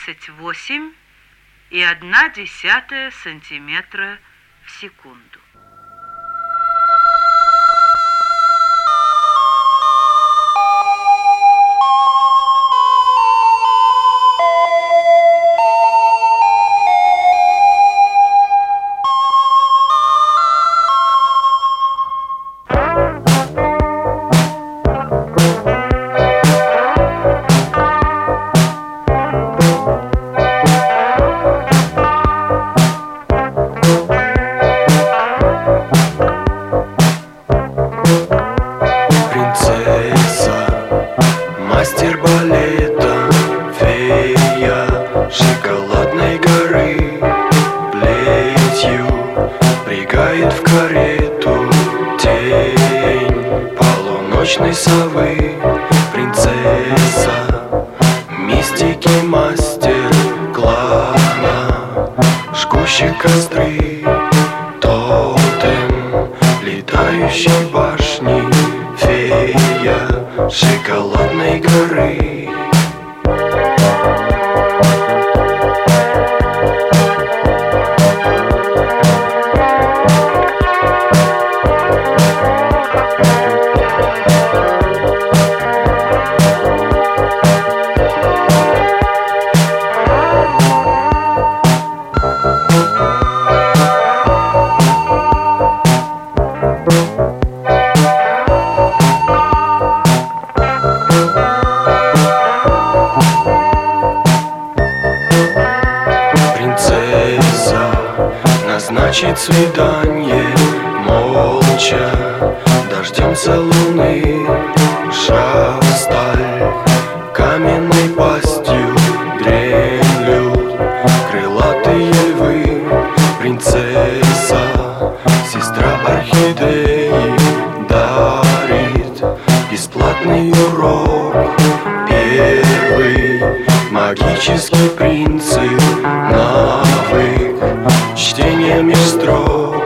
28,1 сантиметра в секунду. Мастер балета, фея шоколадной горы, плетью впрягает в карету тень полуночной совы. Принцесса, мистики мастер, клана, жгущих костры, тотем летающей башни, фея шоколадной горы. Назначит свидание молча, дождемся луны. Шаг в сталь, каменной пастью дремлют крылатые львы. Принцесса, сестра орхидеи, дарит бесплатный урок. Первый магический принцип, навык чтение меж строк.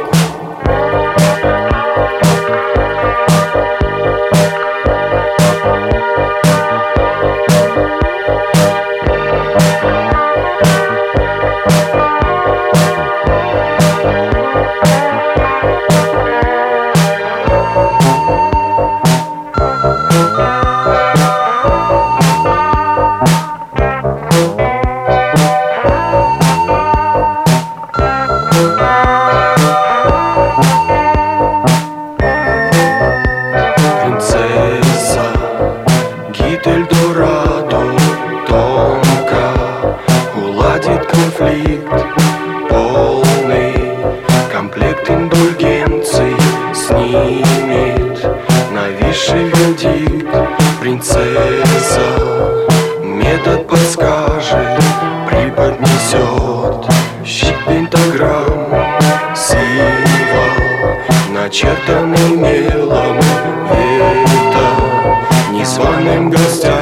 Эльдорадо тонко уладит конфликт, полный комплект индульгенций снимет нависший вердикт. Принцесса метод подскажет, преподнесет щит пентаграмм, символ начертанный мелом, это незваным гостям.